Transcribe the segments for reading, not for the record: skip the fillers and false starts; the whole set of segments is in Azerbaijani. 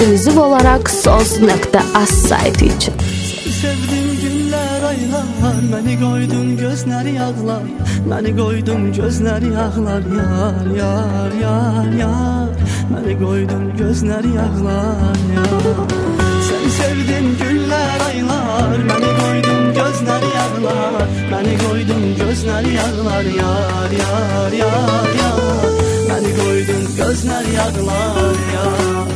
Eksklüziv olarak sos.az sayti için. Sevdim günler aylar, beni koydun gözleri yağlar, beni koydun gözleri yağlar, yar yar yar yar, beni koydun gözleri yağlar, yar. Sen sevdin günler aylar, beni koydun gözleri yağlar, beni koydun gözleri yağlar, yar yar yar yar, beni koydun gözleri yağlar, yar.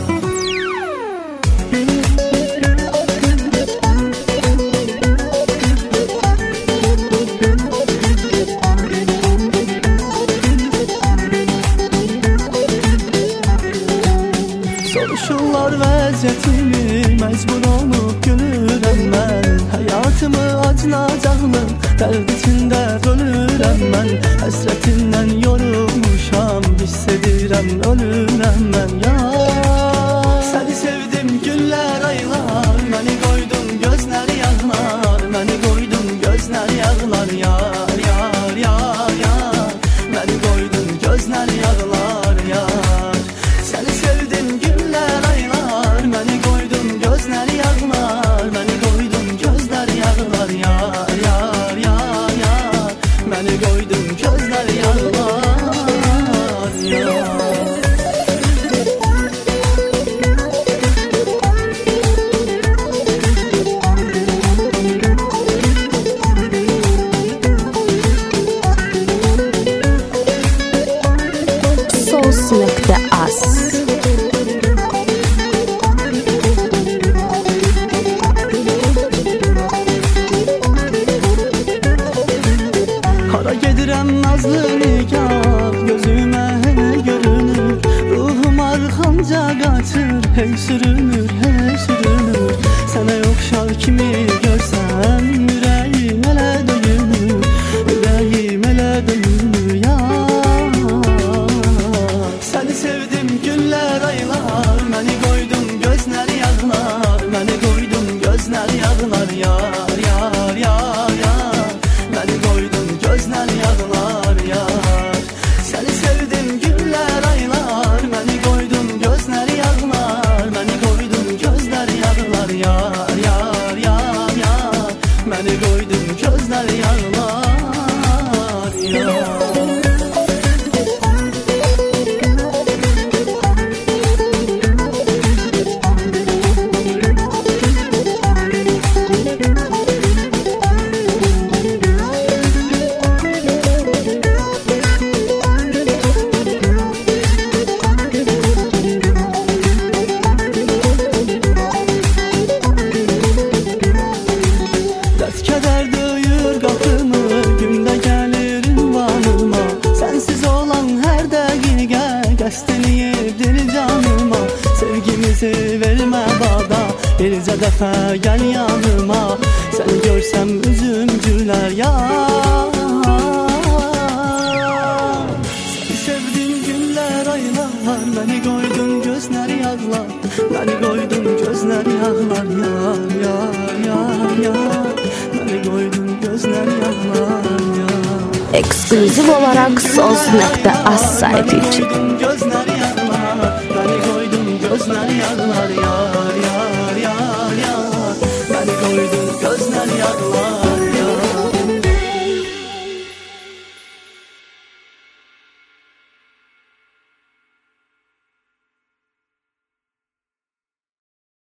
Soruşurlar vəziyyətimi, məcbur olub gülürəm mən. Həyatımı acınacaqlıq, dərd içində bölürəm mən. Həsrətindən yorulmuşam, hiss edirəm ölürəm mən, yar. Səni sevdim günlər aylar, məni qoydun gözləri yağlar, məni qoydun gözləri yağlar, yar yar yar yar, məni qoydun gözləri yağlar, yar. Səni sevdim günlər aylar, məni qoydun gözləri yağlar, məni qoydun gözləri yağlar, yar yar yar yar, məni qoydun gözləri yağlar, yar. Sos.az Hara gedirəm nazlı nigar, gözümə hey görünür, ruhum arxamca qaçır, hey sürünür, hey sürünür. Sənə yoxşar kimi görsəm, ürəyim elə döyünür, ürəyim elə döyünür, yar. Səni sevdim günlər aylar, məni qoydun gözləri yağlar, məni qoydun gözləri yağlar, yar yar yar yar, məni qoydun gözləri yağlar, yar. Səni sevdim günlər aylar, məni qoydun gözləri yağlar, məni qoydun gözləri yağlar, yar yar yar yar, məni qoydun gözləri yağlar, yar. Kədər döyür qapımı, gündə gəlir ünvanıma. Sənsiz olan hər dəqiqə qəsd eləyib dil canıma. Sevgimizi vermə bada, bircə dəfə gəl yanıma. Səni görsəm üzüm gülər, yar. Səni sevdim günlər aylar, məni qoydun gözləri yağlar, məni qoydun gözləri yağlar, yar yar yar yar, məni qoydun gözləri yağlar, yar. Eksklüziv olarak sos.az sayti için. Gözləri yağlar, məni qoydun gözləri yağlar, yar yar yar yar, məni qoydun gözləri yağlar.